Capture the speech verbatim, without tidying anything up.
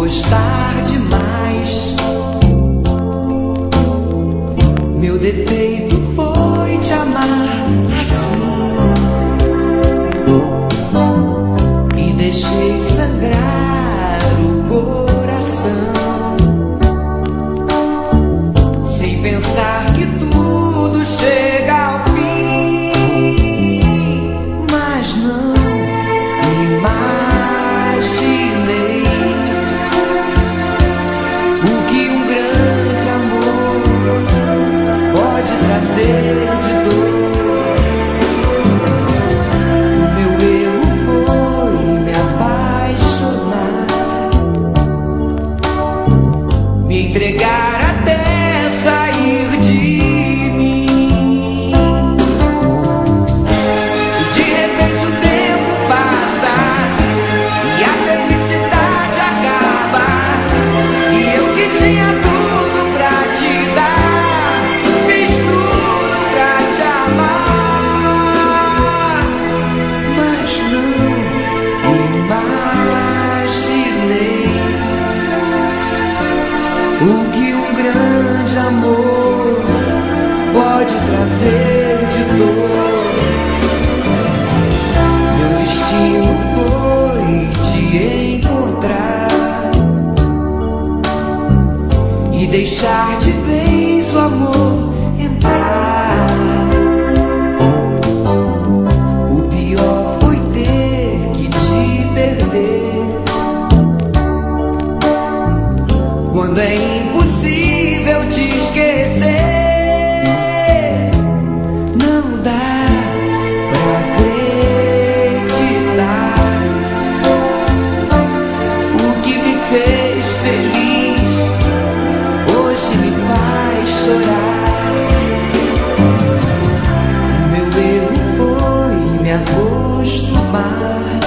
gostar demais. Meu defeito foi te amar assim, e deixei sangrar o coração, sem pensar que tudo chega ao fim. Mas não imaginei o que um grande amor pode trazer de dor. O meu erro foi me apaixonar, me entregar até sair de mim. E de repente o tempo passa e a felicidade acaba, e eu que tinha tudo pra te dar, fiz tudo pra te amar. Mas não imaginei o que um grande amor pode trazer de dor. Meu destino foi te encontrar e deixar de vez o amor entrar. O pior foi ter que te perder, quando é impossível te esquecer. Não dá pra acreditar, o que me fez feliz hoje me faz chorar. O meu erro foi me acostumar